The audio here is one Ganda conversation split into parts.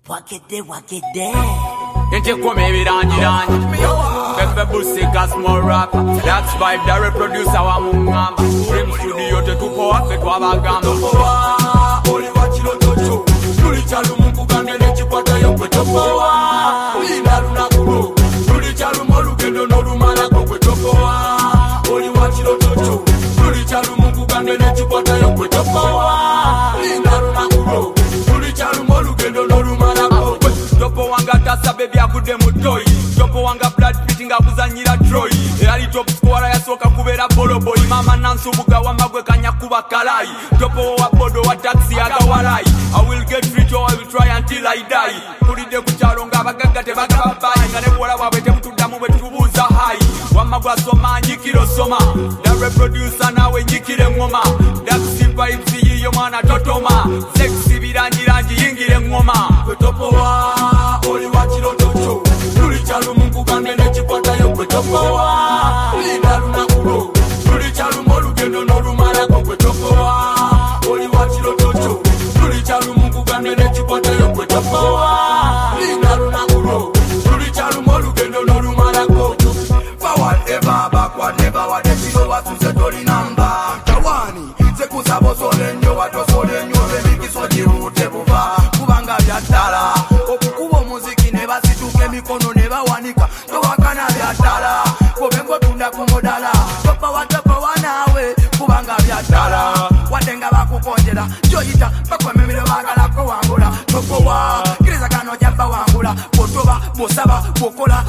Wakede. Inte kommer vi rangi. Pepe Busika small rap. That's vibe that reproduce our mungamba. Dream studio te tupo wape kwa bagamba. Topowa, oli wachilo tocho. Tuli chalu mungu gandele chikwata yokwe topowa. Lina luna kuro. Tuli chalu molu gendo no lumana kokwe topowa. Oli wachilo tocho. Tuli chalu mungu gandele chikwata yokwe topowa. Lina luna kuro. Tuli chalu molu gendo no lumana kokwe. Topo wanga tasa baby akude mutoi. Topo wanga blood pitting akuzanyira Troy. Yali top scorer yasoka kubera boloboy. Mama Nansu buga wamagwe kanyakuba kalai. Topo wa bodo wa taxi agawalai. I will get rich or I will try until I die. Kulide kuchalonga bagaga te bagabai. Ngane bwala wabete mtudamu betukubuza hai. Wamagwa soma nyikiro soma. Da reproducer nawe nyikire ngoma. Daxi vibes yiyo mana totoma. Sexy biranji yingire ngoma. Topowa, oli wachilo tocho. Tuli chalu mungu gandele chikwata yokwe topowa. Lina luna kuro. Tuli chalu molu gendo no lumana kokwe topowa. Oli wachilo tocho. Tuli chalu mungu gandele chikwata yokwe topowa. Lina luna kuro. Tuli chalu molu gendo no lumana kokwe. Forward ever, backward never. Wadechilo wasuse tori namba. Tawani, sekusabo solenyo wato solenyo. Bebikiso jirute buva. Kubanga vyatala. Okukubo muziki neba situke mikono neba wanika. Towakana vyatala. Kobengo tunda kumodala. Topa wanawe. Kubanga vyatala. Watenga bakukonjela. Joyita, bakwa memile bagala ko wangula. Topowa, kireza kano jamba wangula. Potoba, bosaba, bokola.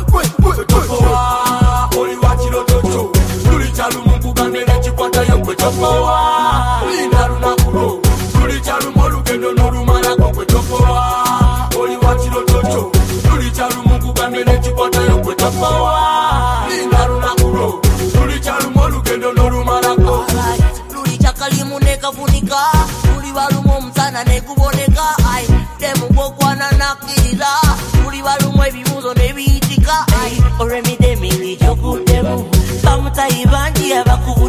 Topowa, oli wachilo tocho. Tuli chalu mungu gandele chikwata yokwe topowa. Lina luna kuro. Tuli chalu molu gendo no lumana kokwe topowa. Oli wachilo tocho. Tuli chalu mungu gandele chikwata yokwe topowa. Lina luna kuro. Tuli chalu molu gendo no lumana kokwe. Tuli chakali muneka funika. Tuli walumo msana nekuboneka. Ay, demu bokwana nakiriza. Tuli walumo ebimuzo nebiitika. Ay, oremi demi ni joku demu. Kamuta ibanji abakubu